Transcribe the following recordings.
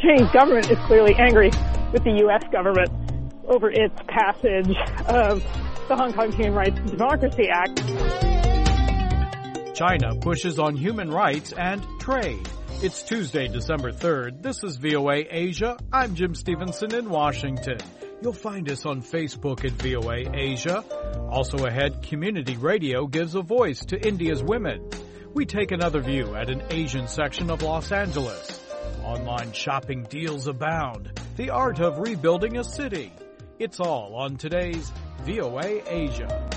Chinese government is clearly angry with the U.S. government over its passage of the Hong Kong Human Rights and Democracy Act. China pushes on human rights and trade. It's Tuesday, December 3rd. This is VOA Asia. I'm Jim Stevenson in Washington. You'll find us on Facebook at VOA Asia. Also ahead, Community Radio gives a voice to India's women. We take another view at an Asian section of Los Angeles. Online shopping deals abound. The art of rebuilding a city. It's all on today's VOA Asia.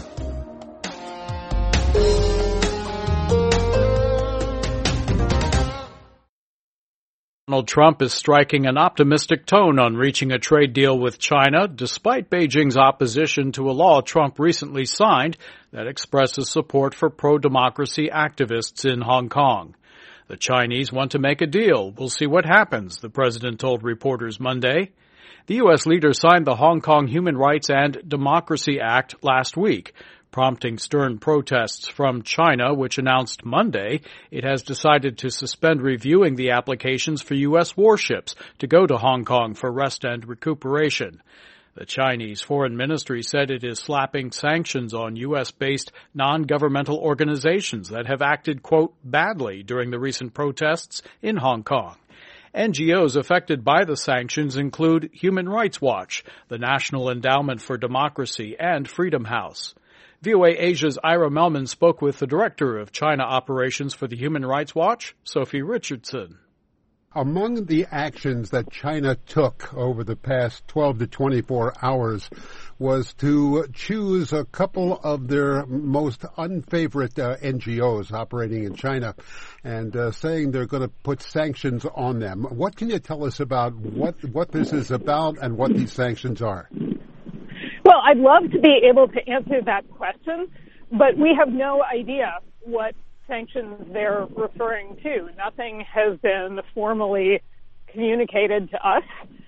Donald Trump is striking an optimistic tone on reaching a trade deal with China, despite Beijing's opposition to a law Trump recently signed that expresses support for pro-democracy activists in Hong Kong. The Chinese want to make a deal. We'll see what happens, the president told reporters Monday. The U.S. leader signed the Hong Kong Human Rights and Democracy Act last week, prompting stern protests from China, which announced Monday it has decided to suspend reviewing the applications for U.S. warships to go to Hong Kong for rest and recuperation. The Chinese Foreign Ministry said it is slapping sanctions on U.S.-based non-governmental organizations that have acted, quote, badly during the recent protests in Hong Kong. NGOs affected by the sanctions include Human Rights Watch, the National Endowment for Democracy, and Freedom House. VOA Asia's Ira Melman spoke with the director of China operations for the Human Rights Watch, Sophie Richardson. Among the actions that China took over the past 12 to 24 hours was to choose a couple of their most unfavorite NGOs operating in China and saying they're going to put sanctions on them. What can you tell us about what this is about and what these sanctions are? Well, I'd love to be able to answer that question, but we have no idea what sanctions they're referring to. Nothing has been formally communicated to us,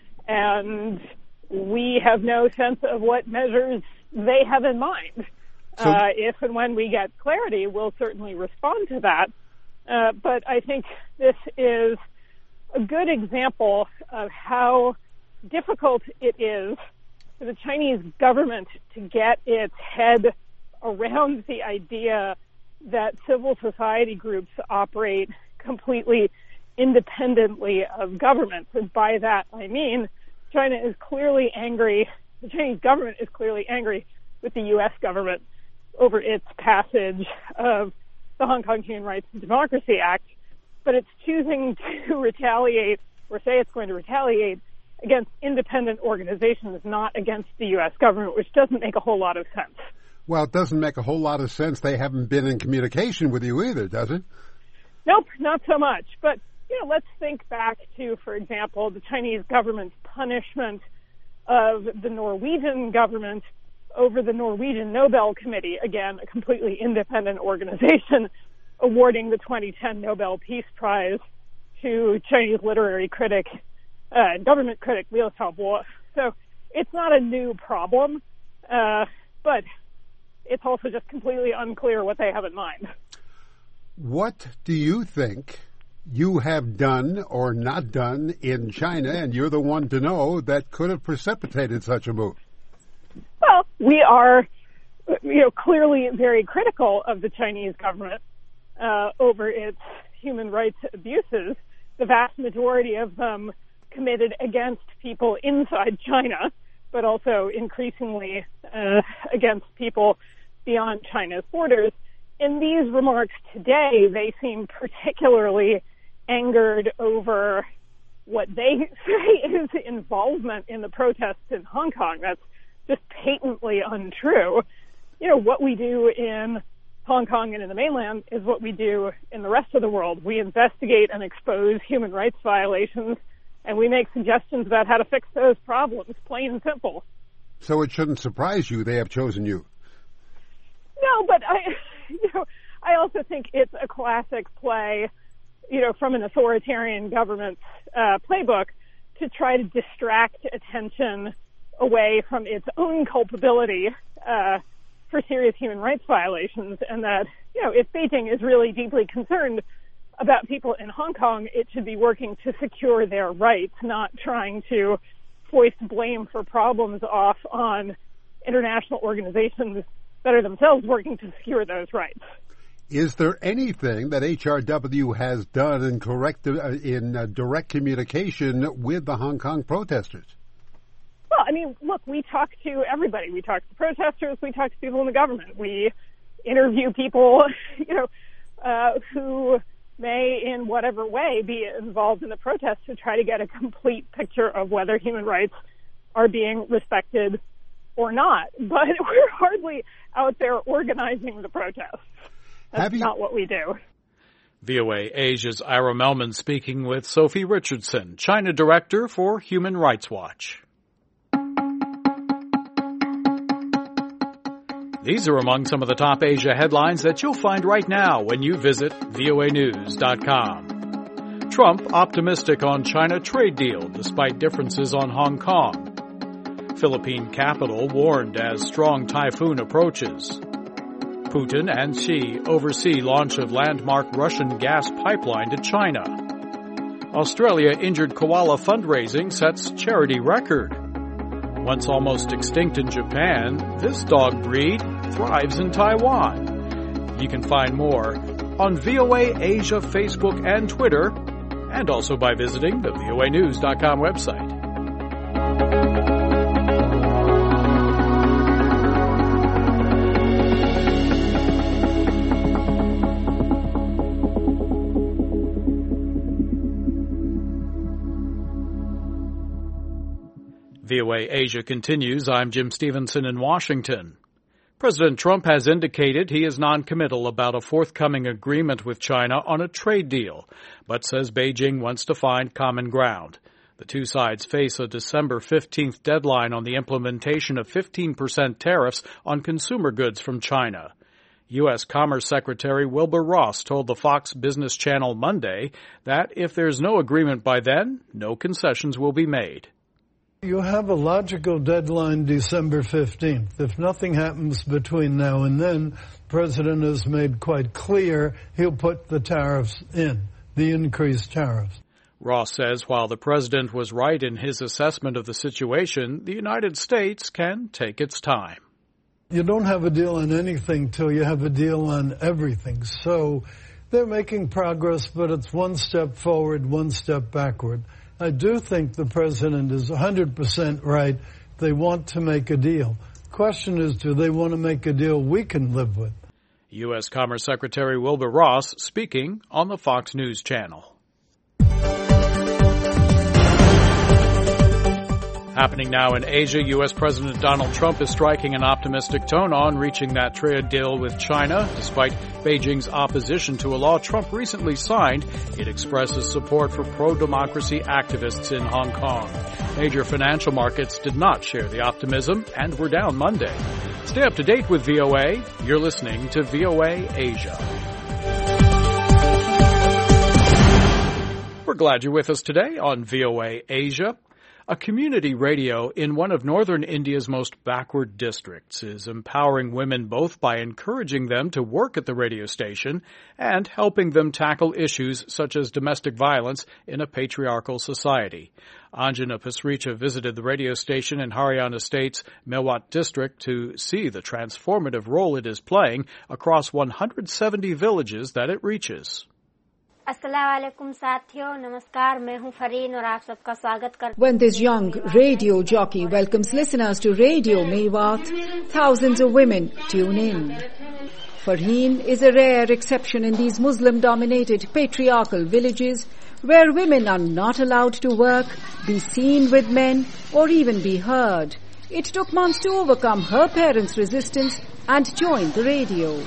and we have no sense of what measures they have in mind. If and when we get clarity, we'll certainly respond to that. But I think this is a good example of how difficult it is for the Chinese government to get its head around the idea that civil society groups operate completely independently of government. And by that, I mean China is clearly angry, the Chinese government is clearly angry with the U.S. government over its passage of the Hong Kong Human Rights and Democracy Act, but it's choosing to retaliate or say it's going to retaliate against independent organizations, not against the U.S. government, which doesn't make a whole lot of sense. Well, it doesn't make a whole lot of sense. They haven't been in communication with you either, does it? Nope, not so much. But, let's think back to, for example, the Chinese government's punishment of the Norwegian government over the Norwegian Nobel Committee, again, a completely independent organization, awarding the 2010 Nobel Peace Prize to Chinese literary critic, government critic Liu Xiaobo. So it's not a new problem, but it's also just completely unclear what they have in mind. What do you think you have done or not done in China, and you're the one to know, that could have precipitated such a move? Well, we are, clearly very critical of the Chinese government over its human rights abuses, the vast majority of them committed against people inside China, but also increasingly against people beyond China's borders. In these remarks today, they seem particularly angered over what they say is involvement in the protests in Hong Kong. That's just patently untrue. What we do in Hong Kong and in the mainland is what we do in the rest of the world. We investigate and expose human rights violations, and we make suggestions about how to fix those problems, plain and simple. So it shouldn't surprise you they have chosen you. No, but I also think it's a classic play, from an authoritarian government's playbook to try to distract attention away from its own culpability for serious human rights violations, and that, if Beijing is really deeply concerned about people in Hong Kong, it should be working to secure their rights, not trying to foist blame for problems off on international organizations that are themselves working to secure those rights. Is there anything that HRW has done in direct communication with the Hong Kong protesters? Well, I mean, look, we talk to everybody. We talk to protesters. We talk to people in the government. We interview people, who may in whatever way be involved in the protest to try to get a complete picture of whether human rights are being respected or not. But we're hardly out there organizing the protests. That's not what we do. VOA Asia's Ira Melman speaking with Sophie Richardson, China Director for Human Rights Watch. These are among some of the top Asia headlines that you'll find right now when you visit voanews.com. Trump optimistic on China trade deal despite differences on Hong Kong. Philippine capital warned as strong typhoon approaches. Putin and Xi oversee launch of landmark Russian gas pipeline to China. Australia injured koala fundraising sets charity record. Once almost extinct in Japan, this dog breed thrives in Taiwan. You can find more on VOA Asia Facebook and Twitter, and also by visiting the voanews.com website. VOA Asia continues. I'm Jim Stevenson in Washington. President Trump has indicated he is non-committal about a forthcoming agreement with China on a trade deal, but says Beijing wants to find common ground. The two sides face a December 15th deadline on the implementation of 15% tariffs on consumer goods from China. U.S. Commerce Secretary Wilbur Ross told the Fox Business Channel Monday that if there's no agreement by then, no concessions will be made. You have a logical deadline, December 15th. If nothing happens between now and then, the President has made quite clear he'll put the tariffs in, the increased tariffs. Ross says while the President was right in his assessment of the situation, the United States can take its time. You don't have a deal on anything till you have a deal on everything. So they're making progress, but it's one step forward, one step backward. I do think the President is 100% right. They want to make a deal. The question is, do they want to make a deal we can live with? U.S. Commerce Secretary Wilbur Ross speaking on the Fox News Channel. Happening now in Asia, U.S. President Donald Trump is striking an optimistic tone on reaching that trade deal with China. Despite Beijing's opposition to a law Trump recently signed, it expresses support for pro-democracy activists in Hong Kong. Major financial markets did not share the optimism and were down Monday. Stay up to date with VOA. You're listening to VOA Asia. We're glad you're with us today on VOA Asia. A community radio in one of northern India's most backward districts is empowering women both by encouraging them to work at the radio station and helping them tackle issues such as domestic violence in a patriarchal society. Anjana Pasricha visited the radio station in Haryana State's Mewat district to see the transformative role it is playing across 170 villages that it reaches. When this young radio jockey welcomes listeners to Radio Mewat, thousands of women tune in. Farheen is a rare exception in these Muslim-dominated patriarchal villages where women are not allowed to work, be seen with men, or even be heard. It took months to overcome her parents' resistance and join the radio.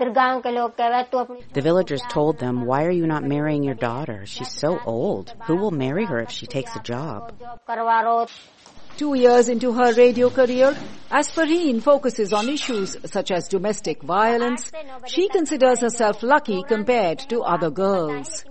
The villagers told them, "Why are you not marrying your daughter? She's so old. Who will marry her if she takes a job?" 2 years into her radio career, as Farheen focuses on issues such as domestic violence, she considers herself lucky compared to other girls.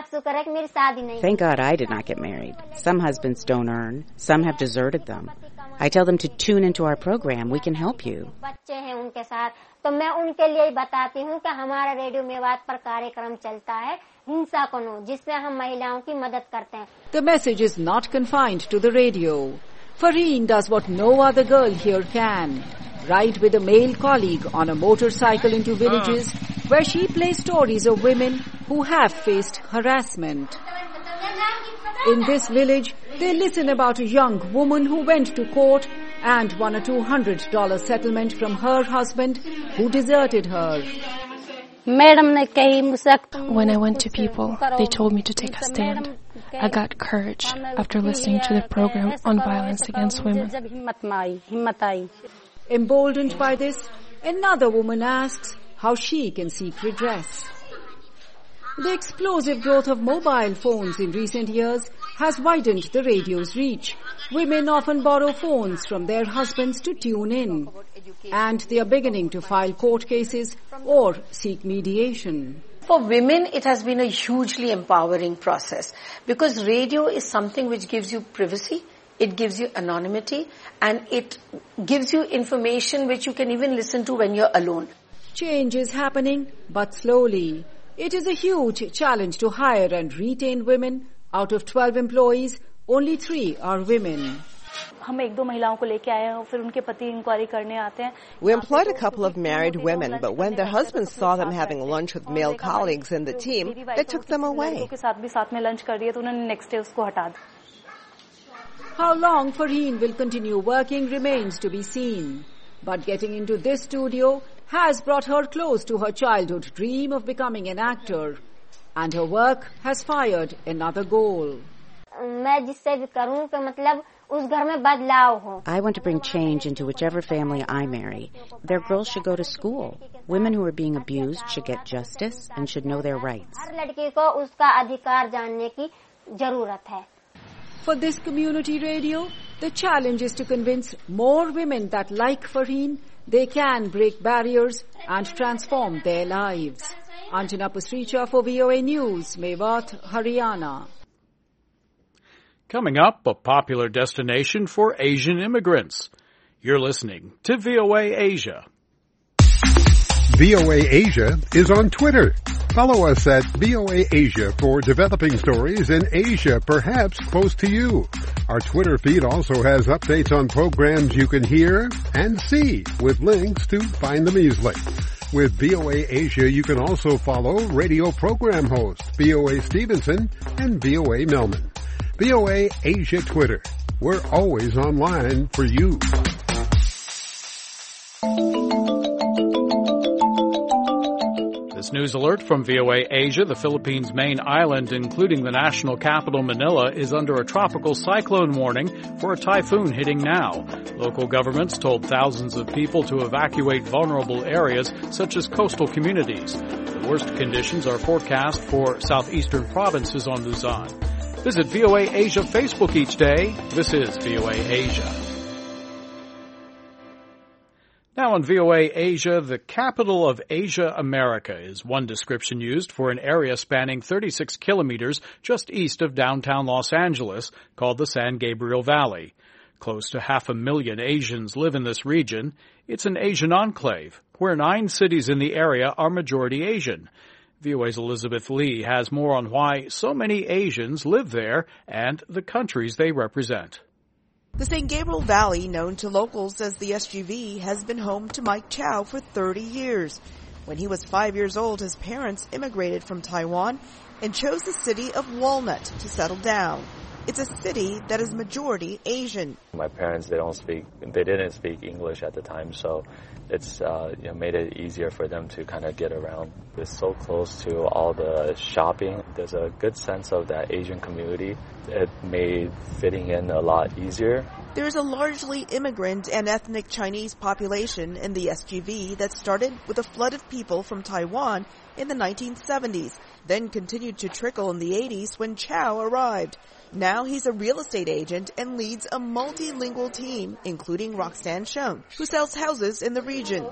Thank God I did not get married. Some husbands don't earn. Some have deserted them. I tell them to tune into our program. We can help you. तो मैं उनके लिए बताती हूँ कि हमारा radio Mewat पर कार्यक्रम चलता है हिंसा को नो जिसमें हम महिलाओं की मदद करते हैं. The message is not confined to the radio. Farheen does what no other girl here can. Ride with a male colleague on a motorcycle into villages where she plays stories of women who have faced harassment. In this village, they listen about a young woman who went to court and won a $200 settlement from her husband who deserted her. When I went to people, they told me to take a stand. I got courage after listening to the program on violence against women. Emboldened by this, another woman asks how she can seek redress. The explosive growth of mobile phones in recent years has widened the radio's reach. Women often borrow phones from their husbands to tune in, and they are beginning to file court cases or seek mediation. For women, it has been a hugely empowering process because radio is something which gives you privacy, it gives you anonymity, and it gives you information which you can even listen to when you're alone. Change is happening, but slowly. It is a huge challenge to hire and retain women. Out of 12 employees, only 3 are women. We employed a couple of married women, but when their husbands saw them having lunch with male colleagues in the team, they took them away. How long Farheen will continue working remains to be seen. But getting into this studio has brought her close to her childhood dream of becoming an actor. And her work has fired another goal. I want to bring change into whichever family I marry. Their girls should go to school. Women who are being abused should get justice and should know their rights. For this community radio, the challenge is to convince more women that, like Farheen, they can break barriers and transform their lives. Anjana Pasricha for VOA News, Mewat, Haryana. Coming up, a popular destination for Asian immigrants. You're listening to VOA Asia. VOA Asia is on Twitter. Follow us at VOA Asia for developing stories in Asia, perhaps close to you. Our Twitter feed also has updates on programs you can hear and see with links to find them easily. With VOA Asia, you can also follow radio program hosts VOA Stevenson and VOA Millman. VOA Asia Twitter. We're always online for you. This news alert from VOA Asia. The Philippines' main island, including the national capital Manila, is under a tropical cyclone warning for a typhoon hitting now. Local governments told thousands of people to evacuate vulnerable areas such as coastal communities. The worst conditions are forecast for southeastern provinces on Luzon. Visit VOA Asia Facebook each day. This is VOA Asia. Now on VOA Asia, the capital of Asia America is one description used for an area spanning 36 kilometers just east of downtown Los Angeles called the San Gabriel Valley. Close to 500,000 Asians live in this region. It's an Asian enclave where 9 cities in the area are majority Asian. VOA's Elizabeth Lee has more on why so many Asians live there and the countries they represent. The San Gabriel Valley, known to locals as the SGV, has been home to Mike Chow for 30 years. When he was 5 years old, his parents immigrated from Taiwan and chose the city of Walnut to settle down. It's a city that is majority Asian. My parents, they didn't speak English at the time, so it's made it easier for them to kind of get around. It's so close to all the shopping. There's a good sense of that Asian community. It made fitting in a lot easier. There's a largely immigrant and ethnic Chinese population in the SGV that started with a flood of people from Taiwan in the 1970s, then continued to trickle in the 80s when Chow arrived. Now he's a real estate agent and leads a multilingual team, including Roxanne Schoen, who sells houses in the region.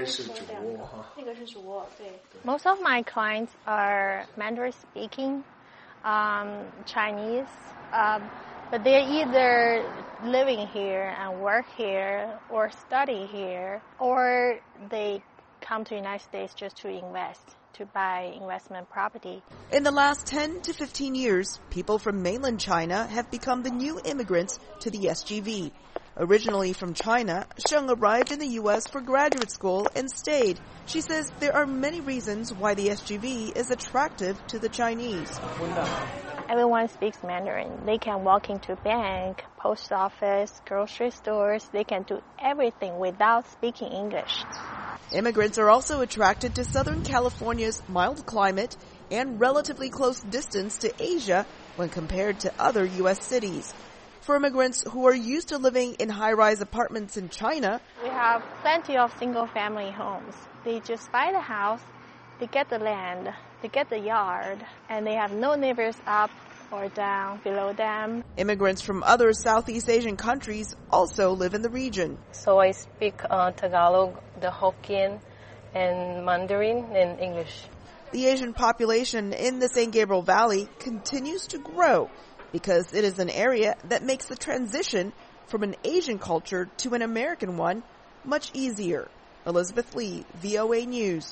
Most of my clients are Mandarin speaking, Chinese, but they're either living here and work here or study here, or they come to the United States just to invest, to buy investment property. In the last 10 to 15 years, people from mainland China have become the new immigrants to the SGV. Originally from China, Sheng arrived in the U.S. for graduate school and stayed. She says there are many reasons why the SGV is attractive to the Chinese. Everyone speaks Mandarin. They can walk into bank, post office, grocery stores. They can do everything without speaking English. Immigrants are also attracted to Southern California's mild climate and relatively close distance to Asia when compared to other U.S. cities. For immigrants who are used to living in high-rise apartments in China, we have plenty of single-family homes. They just buy the house, they get the land, they get the yard, and they have no neighbors up or down below them. Immigrants from other Southeast Asian countries also live in the region. So I speak Tagalog, the Hokkien, and Mandarin and English. The Asian population in the San Gabriel Valley continues to grow because it is an area that makes the transition from an Asian culture to an American one much easier. Elizabeth Lee, VOA News.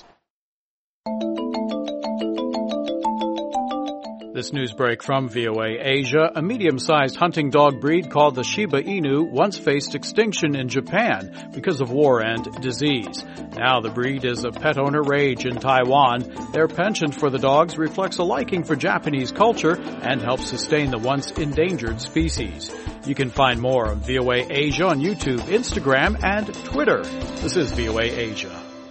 This news break from VOA Asia. A medium-sized hunting dog breed called the Shiba Inu once faced extinction in Japan because of war and disease. Now the breed is a pet owner rage in Taiwan. Their penchant for the dogs reflects a liking for Japanese culture and helps sustain the once endangered species. You can find more on VOA Asia on YouTube, Instagram, and Twitter. This is VOA Asia.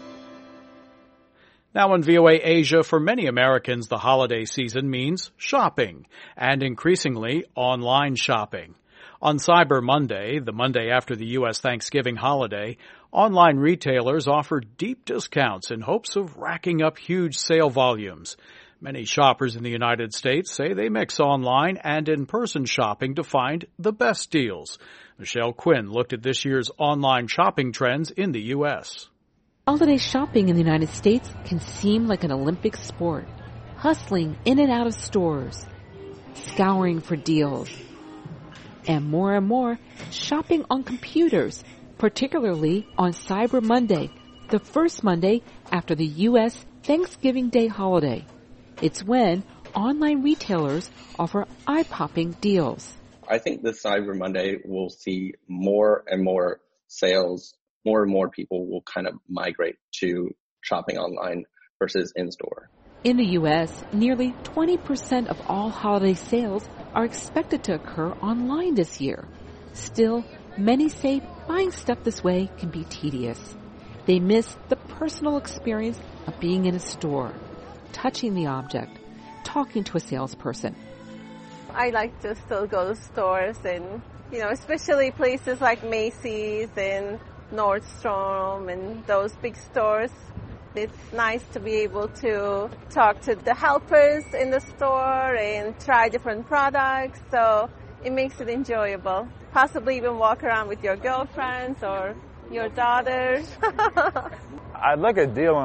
Now on VOA Asia, for many Americans, the holiday season means shopping, and increasingly online shopping. On Cyber Monday, the Monday after the U.S. Thanksgiving holiday, online retailers offer deep discounts in hopes of racking up huge sale volumes. Many shoppers in the United States say they mix online and in-person shopping to find the best deals. Michelle Quinn looked at this year's online shopping trends in the U.S. Holiday shopping in the United States can seem like an Olympic sport, hustling in and out of stores, scouring for deals, and more, shopping on computers, particularly on Cyber Monday, the first Monday after the U.S. Thanksgiving Day holiday. It's when online retailers offer eye-popping deals. I think this Cyber Monday will see more and more sales. More and more people will kind of migrate to shopping online versus in-store. In the U.S., nearly 20% of all holiday sales are expected to occur online this year. Still, many say buying stuff this way can be tedious. They miss the personal experience of being in a store, touching the object, talking to a salesperson. I like to still go to stores and, especially places like Macy's and Nordstrom and those big stores. It's nice to be able to talk to the helpers in the store and try different products, so it makes it enjoyable. Possibly even walk around with your girlfriends or your daughters. I'd like a deal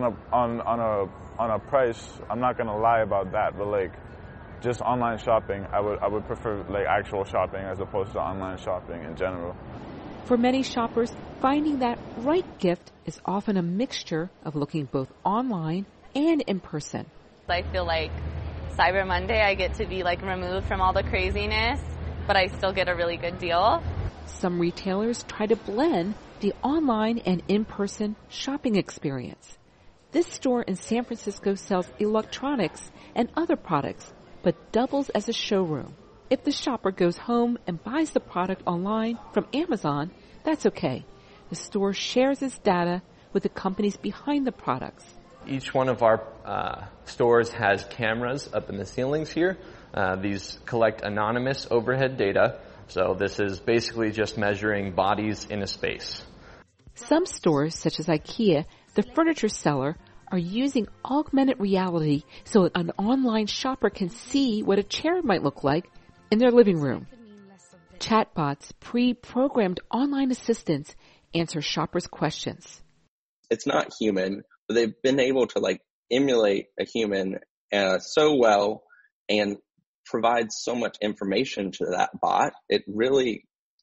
on a price. I'm not gonna lie about that, but just online shopping, I would prefer actual shopping as opposed to online shopping in general. For many shoppers, finding that right gift is often a mixture of looking both online and in person. I feel like Cyber Monday, I get to be removed from all the craziness, but I still get a really good deal. Some retailers try to blend the online and in-person shopping experience. This store in San Francisco sells electronics and other products, but doubles as a showroom. If the shopper goes home and buys the product online from Amazon, that's okay. The store shares its data with the companies behind the products. Each one of our stores has cameras up in the ceilings here. These collect anonymous overhead data. So this is basically just measuring bodies in a space. Some stores, such as IKEA, the furniture seller, are using augmented reality so an online shopper can see what a chair might look like in their living room. Chatbots, pre-programmed online assistants, answer shoppers' questions. It's not human, but they've been able to emulate a human so well and provide so much information to that bot. It really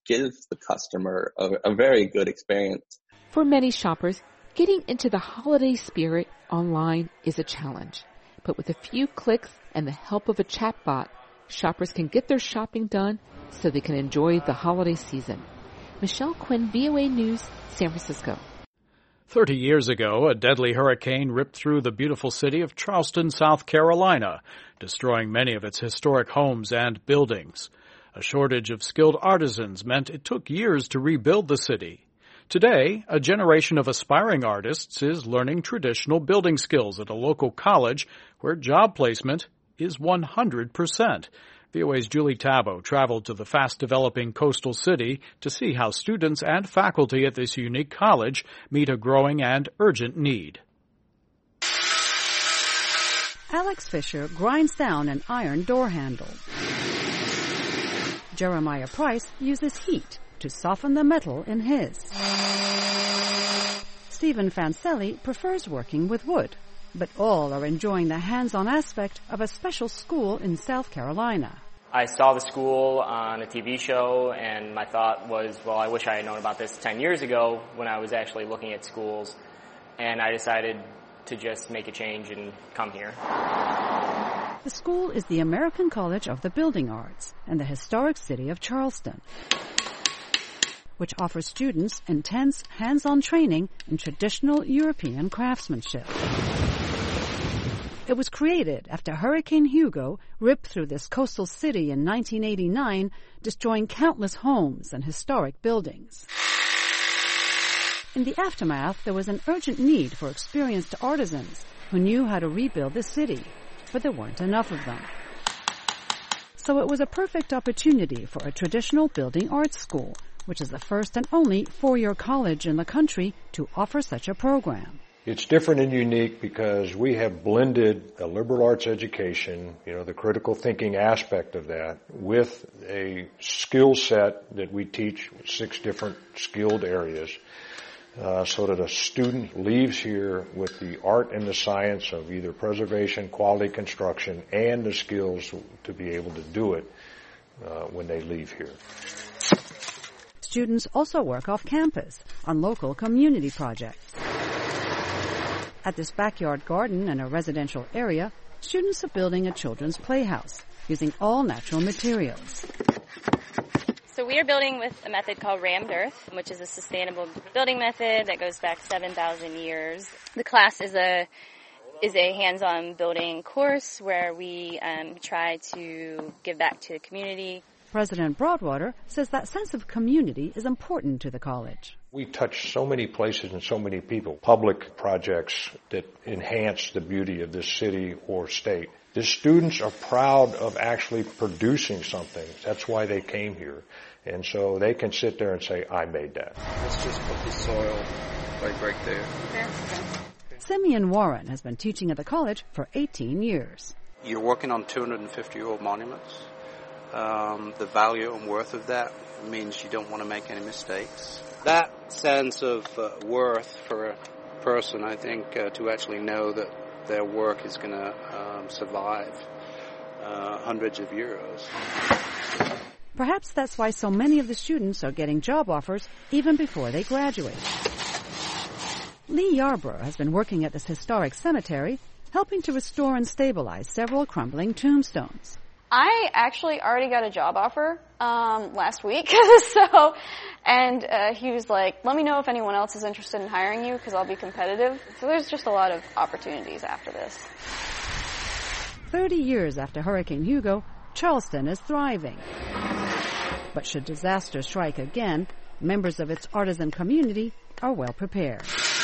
gives the customer a very good experience. For many shoppers, getting into the holiday spirit online is a challenge. But with a few clicks and the help of a chatbot, shoppers can get their shopping done so they can enjoy the holiday season. Michelle Quinn, VOA News, San Francisco. 30 years ago, a deadly hurricane ripped through the beautiful city of Charleston, South Carolina, destroying many of its historic homes and buildings. A shortage of skilled artisans meant it took years to rebuild the city. Today, a generation of aspiring artists is learning traditional building skills at a local college where job placement is 100%. VOA's Julie Tabo traveled to the fast-developing coastal city to see how students and faculty at this unique college meet a growing and urgent need. Alex Fisher grinds down an iron door handle. Jeremiah Price uses heat to soften the metal in his. Stephen Fancelli prefers working with wood, but all are enjoying the hands-on aspect of a special school in South Carolina. I saw the school on a TV show, and my thought was, well, I wish I had known about this 10 years ago when I was actually looking at schools, and I decided to just make a change and come here. The school is the American College of the Building Arts in the historic city of Charleston, which offers students intense hands-on training in traditional European craftsmanship. It was created after Hurricane Hugo ripped through this coastal city in 1989, destroying countless homes and historic buildings. In the aftermath, there was an urgent need for experienced artisans who knew how to rebuild the city, but there weren't enough of them. So it was a perfect opportunity for a traditional building arts school, which is the first and only four-year college in the country to offer such a program. It's different and unique because we have blended a liberal arts education, the critical thinking aspect of that, with a skill set that we teach 6 different skilled areas, so that a student leaves here with the art and the science of either preservation, quality construction, and the skills to be able to do it when they leave here. Students also work off campus on local community projects. At this backyard garden in a residential area, students are building a children's playhouse using all natural materials. So we are building with a method called rammed earth, which is a sustainable building method that goes back 7,000 years. The class is a hands-on building course where we try to give back to the community. President Broadwater says that sense of community is important to the college. We touch so many places and so many people. Public projects that enhance the beauty of this city or state. The students are proud of actually producing something. That's why they came here. And so they can sit there and say, I made that. Let's just put the soil right there. Simeon Warren has been teaching at the college for 18 years. You're working on 250-year-old monuments. The value and worth of that means you don't want to make any mistakes. That sense of worth for a person, I think, to actually know that their work is going to survive hundreds of years. Perhaps that's why so many of the students are getting job offers even before they graduate. Lee Yarbrough has been working at this historic cemetery, helping to restore and stabilize several crumbling tombstones. I actually already got a job offer last week, and he was like, let me know if anyone else is interested in hiring you because I'll be competitive. So there's just a lot of opportunities after this. 30 years after Hurricane Hugo, Charleston is thriving. But should disaster strike again, members of its artisan community are well prepared.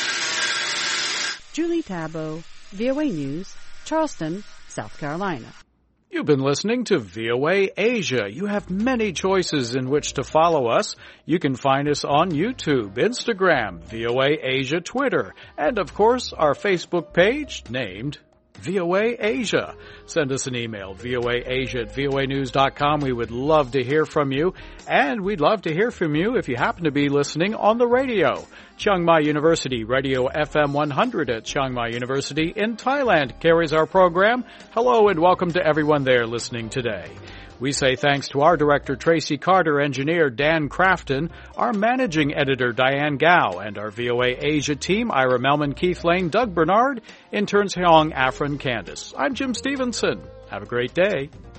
Julie Tabo, VOA News, Charleston, South Carolina. You've been listening to VOA Asia. You have many choices in which to follow us. You can find us on YouTube, Instagram, VOA Asia, Twitter, and of course our Facebook page named VOA Asia. Send us an email, voaasia@voanews.com. We would love to hear from you, and we'd love to hear from you if you happen to be listening on the radio. Chiang Mai University Radio FM 100 at Chiang Mai University in Thailand carries our program. Hello and welcome to everyone there listening today. We say thanks to our director Tracy Carter, engineer Dan Crafton, our managing editor Diane Gao, and our VOA Asia team Ira Melman, Keith Lane, Doug Bernard, interns Hyong, Afrin, Candace. I'm Jim Stevenson. Have a great day.